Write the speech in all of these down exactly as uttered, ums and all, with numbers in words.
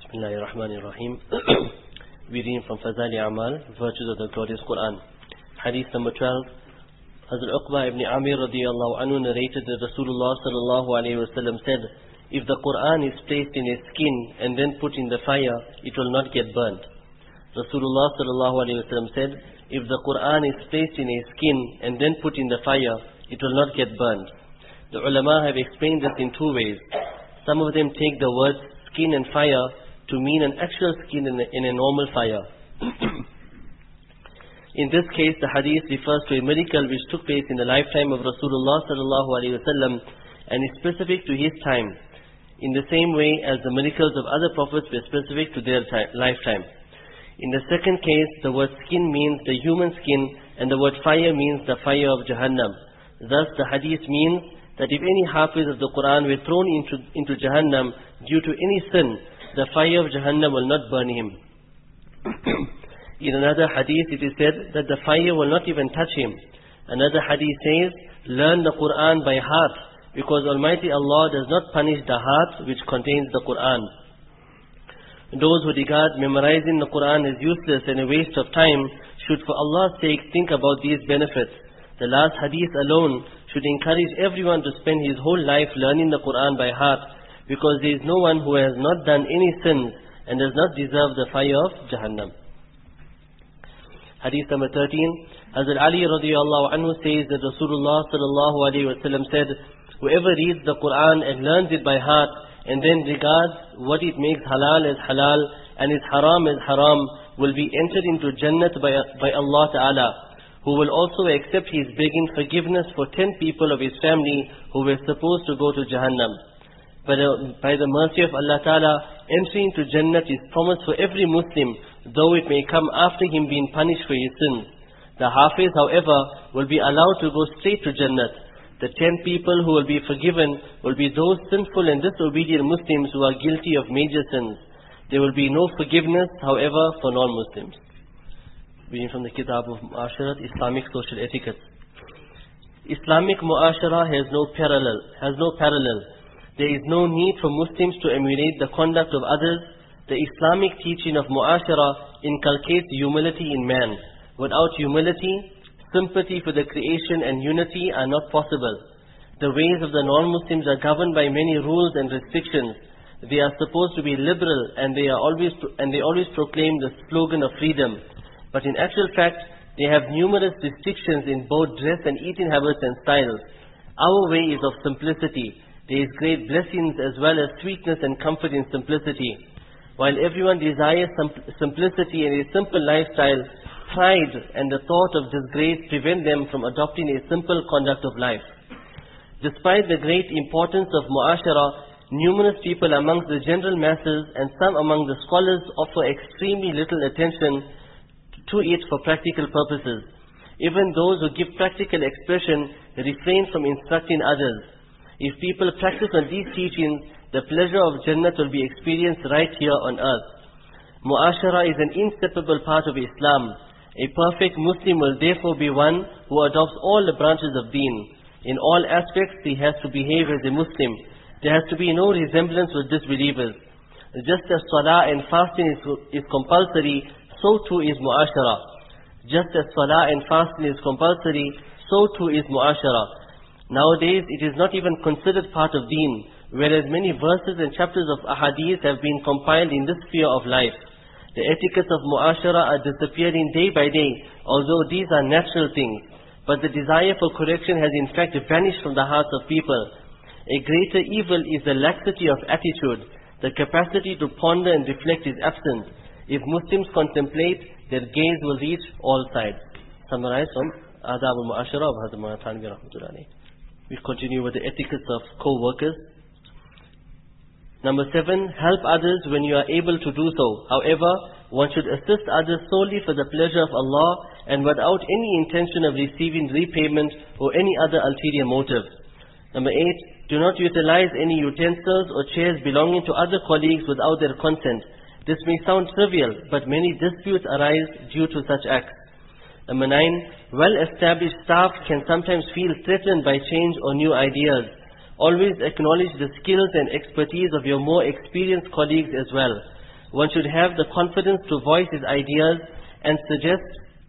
Bismillahirrahmanirrahim. We read from Fazali Amal, Virtues of the Glorious Quran. Hadith number twelve. Hazrat Uqba ibn Amir radiyallahu anhu narrated that Rasulullah sallallahu alayhi wa sallam said, if the Quran is placed in a skin and then put in the fire, it will not get burnt. Rasulullah sallallahu alayhi wa sallam said, if the Quran is placed in a skin and then put in the fire, it will not get burnt. The ulama have explained this in two ways. Some of them take the words skin and fire to mean an actual skin in a, in a normal fire. In this case, the hadith refers to a miracle which took place in the lifetime of Rasulullah sallallahu alaihi wasallam and is specific to his time, in the same way as the miracles of other prophets were specific to their time, lifetime. In the second case, the word skin means the human skin and the word fire means the fire of Jahannam. Thus, the hadith means that if any hafiz of the Quran were thrown into, into Jahannam due to any sin, the fire of Jahannam will not burn him. In another hadith it is said that the fire will not even touch him. Another hadith says, learn the Quran by heart, because Almighty Allah does not punish the heart which contains the Quran. Those who regard memorizing the Quran as useless and a waste of time should for Allah's sake think about these benefits. The last hadith alone should encourage everyone to spend his whole life learning the Quran by heart, because there is no one who has not done any sins and does not deserve the fire of Jahannam. Hadith number thirteen. Hazrat Ali radiyallahu anhu says that Rasulullah sallallahu alayhi wa sallam said, whoever reads the Quran and learns it by heart and then regards what it makes halal as halal and is haram as haram will be entered into Jannat by, by Allah Ta'ala, who will also accept his begging forgiveness for ten people of his family who were supposed to go to Jahannam. By the, by the mercy of Allah Ta'ala, entry into Jannat is promised for every Muslim, though it may come after him being punished for his sins. The Hafiz, however, will be allowed to go straight to Jannat. The ten people who will be forgiven will be those sinful and disobedient Muslims who are guilty of major sins. There will be no forgiveness, however, for non-Muslims. Reading from the Kitab of Mu'asharat, Islamic Social Etiquette. Islamic Mu'ashara has no parallel. Has no parallel. There is no need for Muslims to emulate the conduct of others. The Islamic teaching of Mu'ashara inculcates humility in man. Without humility, sympathy for the creation and unity are not possible. The ways of the non-Muslims are governed by many rules and restrictions. They are supposed to be liberal and they are always and they always proclaim the slogan of freedom. But in actual fact, they have numerous restrictions in both dress and eating habits and styles. Our way is of simplicity. There is great blessings as well as sweetness and comfort in simplicity. While everyone desires simplicity and a simple lifestyle, pride and the thought of disgrace prevent them from adopting a simple conduct of life. Despite the great importance of Mu'ashara, numerous people amongst the general masses and some among the scholars offer extremely little attention to it for practical purposes. Even those who give practical expression refrain from instructing others. If people practice on these teachings, the pleasure of Jannat will be experienced right here on earth. Mu'ashara is an inseparable part of Islam. A perfect Muslim will therefore be one who adopts all the branches of Deen. In all aspects, he has to behave as a Muslim. There has to be no resemblance with disbelievers. Just as Salah and fasting is, is compulsory, so too is Mu'ashara. Just as Salah and fasting is compulsory, so too is Mu'ashara. Nowadays, it is not even considered part of Deen, whereas many verses and chapters of Ahadith have been compiled in this sphere of life. The etiquettes of Mu'ashara are disappearing day by day, although these are natural things. But the desire for correction has in fact vanished from the hearts of people. A greater evil is the laxity of attitude. The capacity to ponder and reflect is absent. If Muslims contemplate, their gaze will reach all sides. Summarized from Adab al-Mu'ashara of Hazrat Maulana Thanvi Rahmatullahi. We continue with the etiquettes of co-workers. Number seven, help others when you are able to do so. However, one should assist others solely for the pleasure of Allah and without any intention of receiving repayment or any other ulterior motive. Number eight, do not utilize any utensils or chairs belonging to other colleagues without their consent. This may sound trivial, but many disputes arise due to such acts. Number nine, well-established staff can sometimes feel threatened by change or new ideas. Always acknowledge the skills and expertise of your more experienced colleagues as well. One should have the confidence to voice his ideas and suggest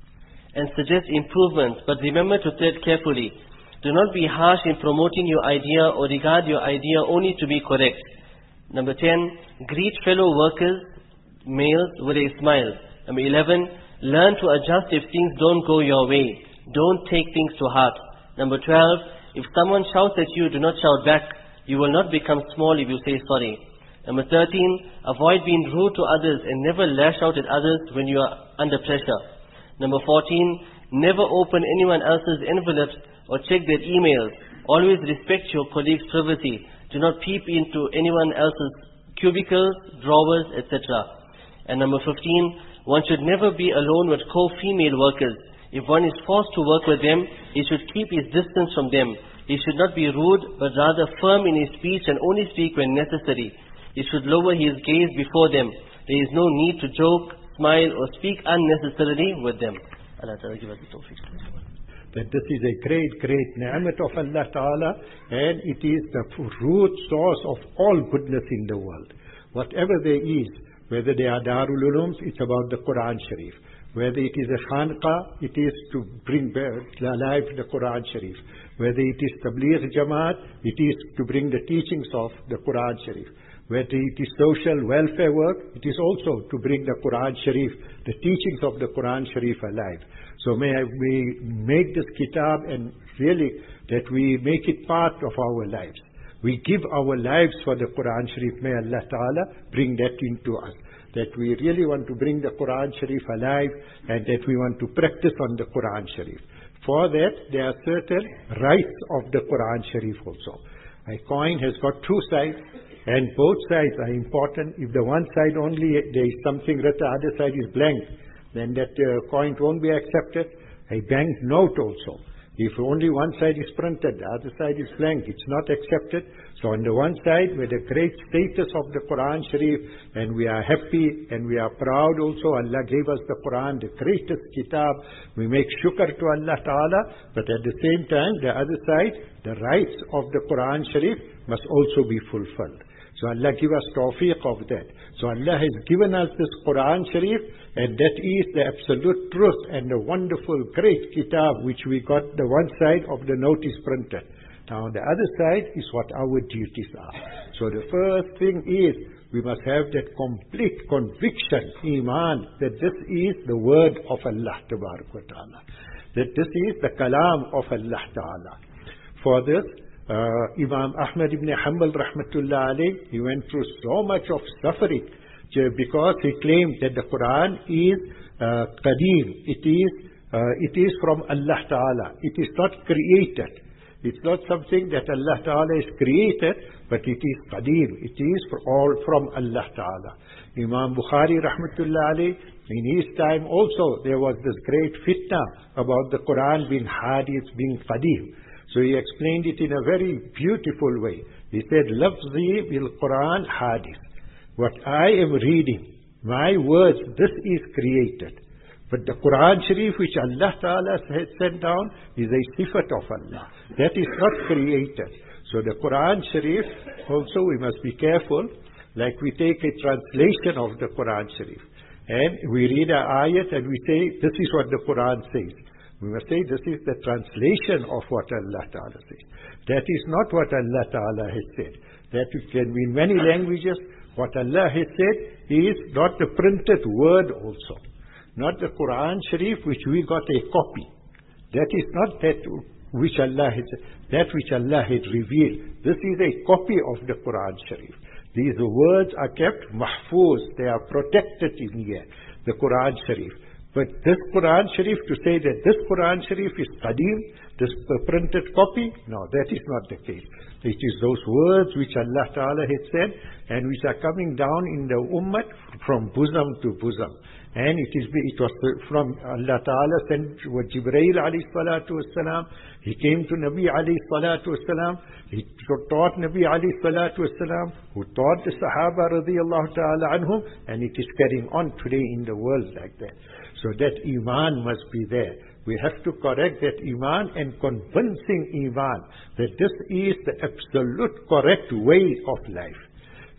and suggest improvements, but remember to tread carefully. Do not be harsh in promoting your idea or regard your idea only to be correct. Number ten, greet fellow workers, males, with a smile. Number eleven, learn to adjust if things don't go your way. Don't take things to heart. Number twelve, if someone shouts at you, do not shout back. You will not become small if you say sorry. Number thirteen, avoid being rude to others and never lash out at others when you are under pressure. Number fourteen, never open anyone else's envelopes or check their emails. Always respect your colleagues' privacy. Do not peep into anyone else's cubicles, drawers, et cetera. And number fifteen, one should never be alone with co-female workers. If one is forced to work with them, he should keep his distance from them. He should not be rude, but rather firm in his speech and only speak when necessary. He should lower his gaze before them. There is no need to joke, smile, or speak unnecessarily with them. Allah Ta'ala give us the tawfiq. That this is a great, great ni'mat of Allah Ta'ala, and it is the root source of all goodness in the world. Whatever there is, whether they are Darul Ulums, it's about the Quran Sharif. Whether it is a Khanqa, it is to bring alive the Quran Sharif. Whether it is Tabligh Jamaat, it is to bring the teachings of the Quran Sharif. Whether it is social welfare work, it is also to bring the Quran Sharif, the teachings of the Quran Sharif alive. So may we make this kitab and really that we make it part of our lives. We give our lives for the Quran Sharif. May Allah Ta'ala bring that into us. That we really want to bring the Quran Sharif alive and that we want to practice on the Quran Sharif. For that, there are certain rights of the Quran Sharif also. A coin has got two sides and both sides are important. If the one side only there is something written, the other side is blank, then that uh, coin won't be accepted. A bank note also. If only one side is printed, the other side is blank, it's not accepted. So on the one side, with the great status of the Quran Sharif, and we are happy and we are proud also, Allah gave us the Quran, the greatest kitab. We make shukr to Allah Ta'ala, but at the same time, the other side, the rights of the Quran Sharif must also be fulfilled. So Allah give us tawfiq of that. So Allah has given us this Quran Sharif, and that is the absolute truth and the wonderful great kitab which we got. The one side of the note is printed. Now the other side is what our duties are. So the first thing is we must have that complete conviction, iman, that this is the word of Allah Ta'ala. That this is the kalam of Allah Ta'ala. For this, Uh, Imam Ahmad ibn Hanbal rahmatullah alayh, he went through so much of suffering because he claimed that the Quran is uh, qadim. It is, uh, it is from Allah Ta'ala. It is not created. It's not something that Allah Ta'ala has created, but it is qadim. It is for all from Allah Ta'ala. Imam Bukhari rahmatullah alayh, in his time also there was this great fitna about the Quran being hadith, being qadim. So he explained it in a very beautiful way. He said, Lafzi bil Quran hadith. What I am reading, my words, this is created. But the Quran Sharif which Allah Ta'ala has sent down is a sifat of Allah. That is not created. So the Quran Sharif, also we must be careful, like we take a translation of the Quran Sharif. And we read an ayat and we say, this is what the Quran says. We must say this is the translation of what Allah Ta'ala says. That is not what Allah Ta'ala has said. That can be in many languages. What Allah has said is not the printed word also. Not the Quran Sharif which we got a copy. That is not that which Allah has, that which Allah had revealed. This is a copy of the Quran Sharif. These words are kept mahfuz. They are protected in here. The Quran Sharif. But this Quran Sharif, to say that this Quran Sharif is qadim, this printed copy, no, that is not the case. It is those words which Allah Ta'ala has said and which are coming down in the ummah from bosom to bosom. And it is it was from Allah Ta'ala sent with Jibreel alayhi salatu wassalam. He came to Nabi alayhi salatu wassalam. He taught Nabi alayhi salatu wassalam, who taught the Sahaba radiyallahu ta'ala anhum, and it is carrying on today in the world like that. So that iman must be there. We have to correct that iman and convincing iman that this is the absolute correct way of life.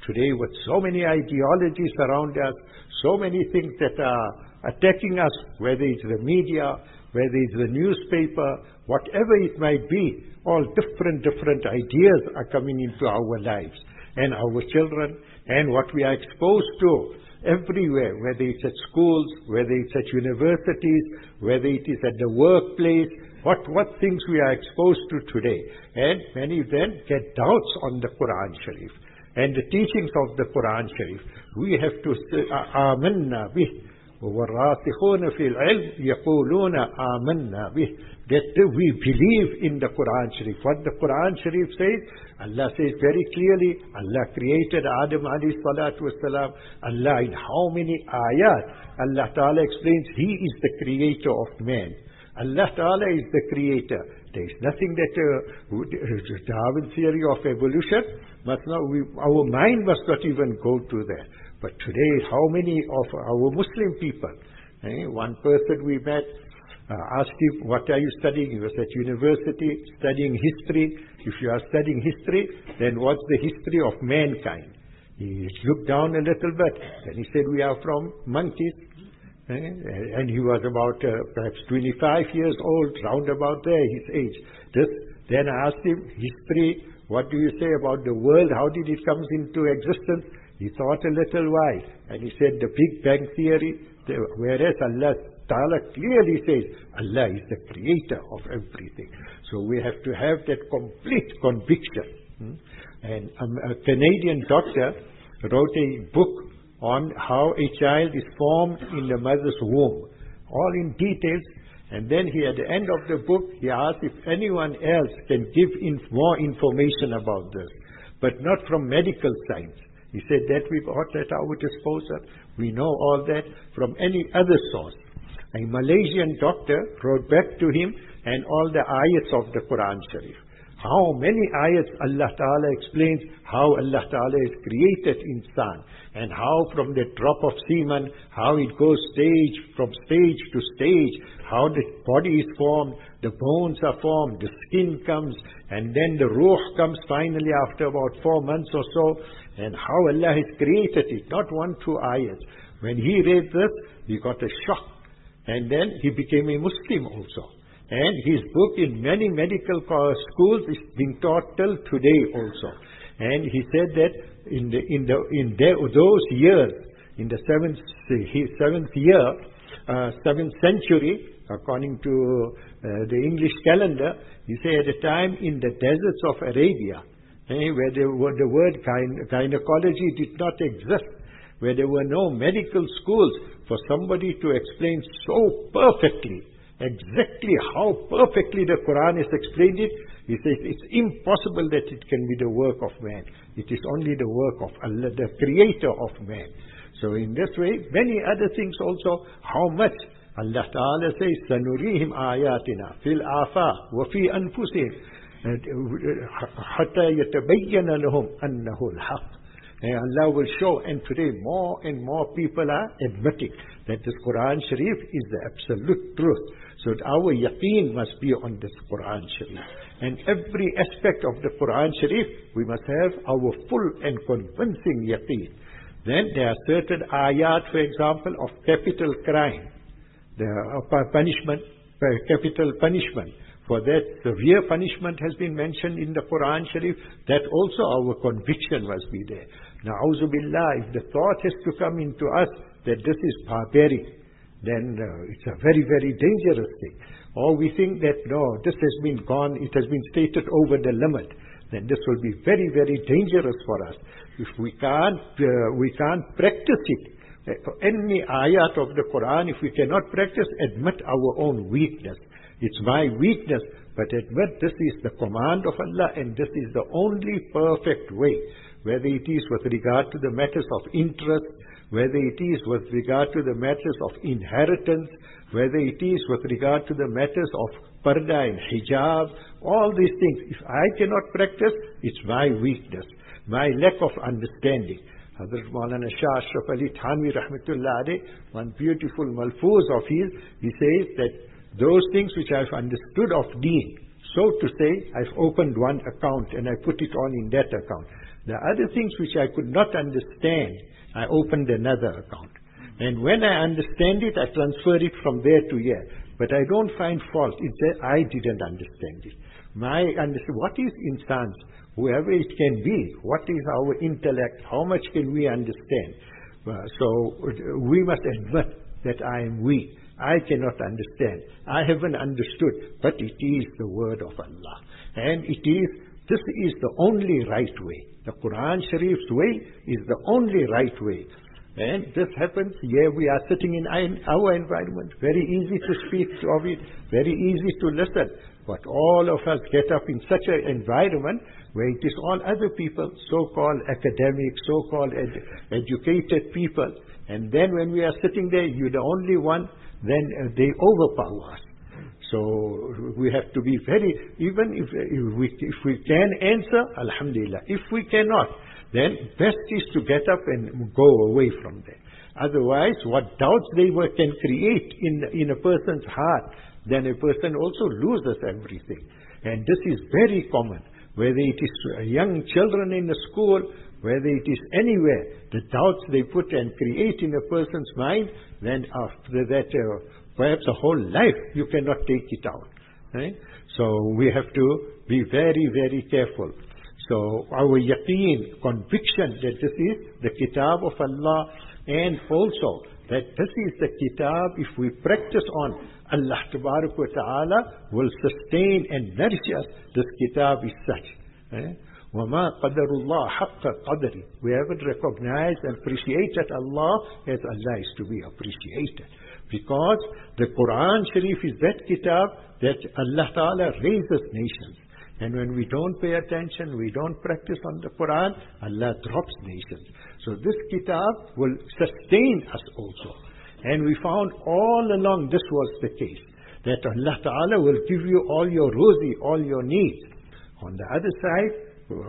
today with so many ideologies around us, so many things that are attacking us, whether it's the media, whether it's the newspaper, whatever it might be, all different, different ideas are coming into our lives and our children and what we are exposed to everywhere, whether it's at schools, whether it's at universities, whether it is at the workplace, what, what things we are exposed to today. And many then get doubts on the Quran Sharif and the teachings of the Quran Sharif. We have to say, آمنا به وَالرَّاسِخُونَ فِي الْعِلْمِ يَقُولُونَ آمَنَّا بِهِ, that we believe in the Quran Sharif. What the Quran Sharif says, Allah says very clearly, Allah created Adam alayhi salatu wasalam. Allah in how many ayat, Allah Ta'ala explains He is the creator of man. Allah Ta'ala is the creator. There is nothing that uh, Darwin theory of evolution must not, we, our mind must not even go to that. But today, how many of our Muslim people, eh, one person we met, uh, asked him, what are you studying? He was at university studying history. If you are studying history, then what's the history of mankind? He looked down a little bit, and he said, we are from monkeys. Eh? And he was about uh, perhaps twenty-five years old, round about there, his age. This, then I asked him, history, what do you say about the world? How did it come into existence? He thought a little while, and he said the Big Bang Theory, the, whereas Allah Ta'ala clearly says, Allah is the creator of everything. So we have to have that complete conviction. Hmm? And um, a Canadian doctor wrote a book on how a child is formed in the mother's womb, all in details. And then he, at the end of the book, he asked if anyone else can give in more information about this, but not from medical science. He said that we've got at our disposal. We know all that from any other source. A Malaysian doctor wrote back to him and all the ayats of the Quran Sharif. How many ayats Allah Ta'ala explains how Allah Ta'ala has created insan, and how from the drop of semen, how it goes stage from stage to stage, how the body is formed, the bones are formed, the skin comes, and then the ruh comes finally after about four months or so, and how Allah has created it, not one, two ayats. When he read this, he got a shock, and then he became a Muslim also. And his book in many medical schools is being taught till today also. And he said that in the in the in the, those years, in the seventh seventh year, uh, seventh century, according to uh, the English calendar, he said at a time in the deserts of Arabia, eh, where the, where the word gyne- gynecology did not exist, where there were no medical schools, for somebody to explain so perfectly, exactly how perfectly the Quran has explained it, he says it's impossible that it can be the work of man. It is only the work of Allah, the creator of man. So in this way, many other things also, how much Allah Ta'ala says, سَنُرِيهِمْ آيَاتِنَا فِي الْآفَاقِ وَفِي أَنفُسِهِمْ حَتَّى يَتَبَيَّنَ لَهُمْ أَنَّهُ الْحَقِّ. And Allah will show, and today more and more people are admitting that this Quran Sharif is the absolute truth. So our yaqeen must be on this Quran Sharif. And every aspect of the Quran Sharif, we must have our full and convincing yaqeen. Then there are certain ayat, for example, of capital crime, the uh, punishment, uh, capital punishment. For that, severe punishment has been mentioned in the Quran Sharif, that also our conviction must be there. Na'udhu billah, if the thought has to come into us that this is barbaric, then uh, it's a very, very dangerous thing. Or we think that, no, this has been gone, it has been stated over the limit, then this will be very, very dangerous for us. If we can't, uh, we can't practice it. For any ayat of the Quran, if we cannot practice, admit our own weakness. It's my weakness, but admit this is the command of Allah, and this is the only perfect way. Whether it is with regard to the matters of interest, whether it is with regard to the matters of inheritance, whether it is with regard to the matters of parda and hijab, all these things. If I cannot practice, it's my weakness, my lack of understanding. Hazrat Maulana Shah Ashraf Ali Thanvi Rahmatullah Alayh, one beautiful malfuz of his, he says that those things which I've understood of deen, so to say, I've opened one account and I put it on in that account. The other things which I could not understand, I opened another account. And when I understand it, I transfer it from there to here. But I don't find fault. It's that I didn't understand it. My understand what is insans, whoever it can be, what is our intellect, how much can we understand? Uh, so we must admit that I am weak. I cannot understand. I haven't understood, but it is the word of Allah. And it is, this is the only right way. The Quran Sharif's way is the only right way. And this happens, here we are sitting in our environment, very easy to speak of it, very easy to listen. But all of us get up in such an environment where it is all other people, so-called academics, so-called ed educated people. And then when we are sitting there, you're the only one, then uh, they overpower us. So we have to be very, even if, if, we, if we can answer, alhamdulillah. If we cannot, then best is to get up and go away from there. Otherwise, what doubts they were, can create in, in a person's heart, then a person also loses everything. And this is very common, whether it is young children in the school, whether it is anywhere, the doubts they put and create in a person's mind, then after that, uh, perhaps a whole life, you cannot take it out. Right? So we have to be very, very careful. So our yaqeen, conviction that this is the kitab of Allah, and also that this is the kitab, if we practice on, Allah Tabarak wa Ta'ala will sustain and nourish us. This kitab is such. Eh? وَمَا قَدَرُ اللَّهِ حَقَّ قَدْرِ. We haven't recognized and appreciated Allah as Allah is to be appreciated. Because the Quran Sharif is that kitab that Allah Ta'ala raises nations. And when we don't pay attention, we don't practice on the Quran, Allah drops nations. So this kitab will sustain us also. And we found all along this was the case, that Allah Ta'ala will give you all your rosy, all your needs. On the other side,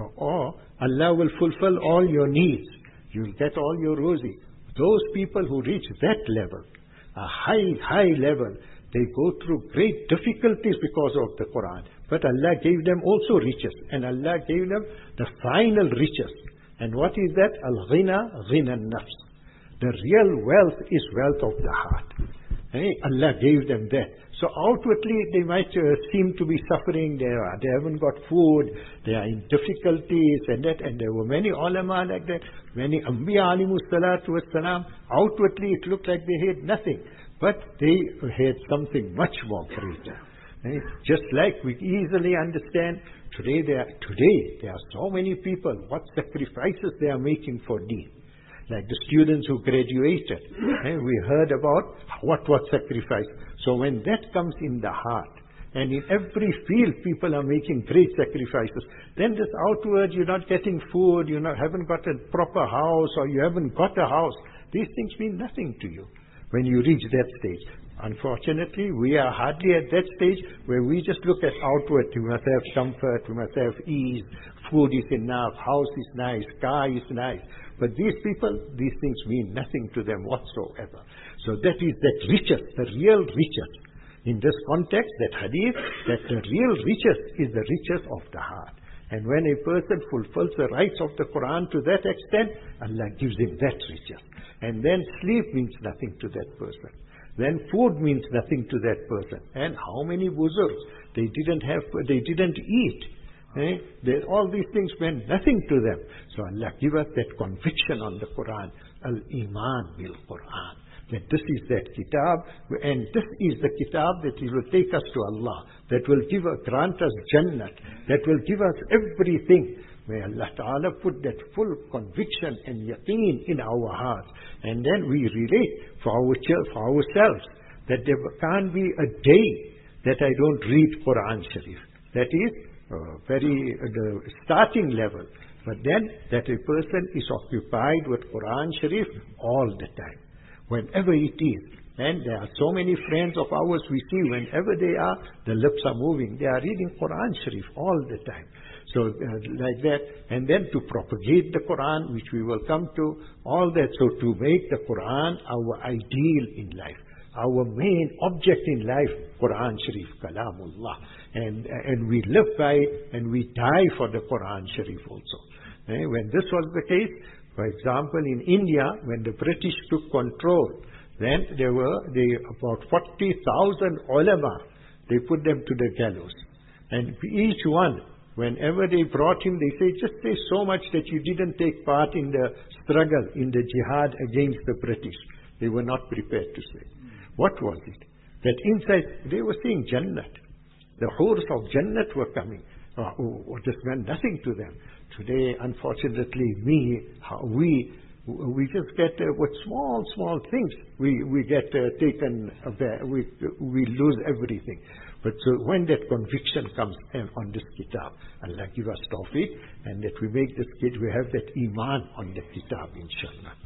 or Allah will fulfill all your needs. You'll get all your rosy. Those people who reach that level, a high, high level, they go through great difficulties because of the Quran. But Allah gave them also riches. And Allah gave them the final riches. And what is that? Al-ghina, ghina nafs. The real wealth is wealth of the heart. Hey, Allah gave them that. So outwardly they might uh, seem to be suffering. They, are, they haven't got food. They are in difficulties and that. And there were many ulama like that. Many Anbiya alimu salatu wassalam. Outwardly it looked like they had nothing. But they had something much more greater. Hey, just like we easily understand, today there, are, today there are so many people, what sacrifices they are making for deen. Like the students who graduated, and we heard about what was sacrifice. So when that comes in the heart, and in every field people are making great sacrifices, then this outward, you're not getting food, you not, haven't got a proper house, or you haven't got a house, these things mean nothing to you when you reach that stage. Unfortunately, we are hardly at that stage where we just look at outward. We must have comfort, we must have ease, food is enough, house is nice, car is nice. But these people, these things mean nothing to them whatsoever. So that is that riches, the real riches. In this context, that hadith, that the real riches is the riches of the heart. And when a person fulfills the rights of the Quran to that extent, Allah gives him that riches. And then sleep means nothing to that person. Then food means nothing to that person. And how many buzurgs, they didn't have, they didn't eat. Eh? They, all these things meant nothing to them. So Allah give us that conviction on the Quran, al-iman bil Quran, that this is that kitab, and this is the kitab that will take us to Allah, that will give us, grant us Jannat, that will give us everything. May Allah Ta'ala put that full conviction and yaqeen in our hearts. And then we relate for, our, for ourselves that there can't be a day that I don't read Quran Sharif. That is uh, very uh, the starting level. But then that a person is occupied with Quran Sharif all the time, whenever it is. And there are so many friends of ours we see, whenever they are, the lips are moving. They are reading Quran Sharif all the time. So uh, like that, and then to propagate the Quran, which we will come to, all that. So to make the Quran our ideal in life, our main object in life, Quran Sharif, Kalamullah. And, and we live by it, and we die for the Quran Sharif also. Eh, when this was the case, for example, in India, when the British took control, then there were they, about forty thousand ulama. They put them to the gallows. And each one, whenever they brought him, they say, just say so much that you didn't take part in the struggle, in the jihad against the British. They were not prepared to say. What was it? That inside, they were saying Jannat. The hurs of Jannat were coming. Oh, oh, this meant nothing to them. Today, unfortunately, me, how we, we just get uh, with small, small things. We we get uh, taken, uh, we we lose everything. But so when that conviction comes in on this kitab, Allah give us tawfiq, and that we make this kid, we have that iman on the kitab, inshallah.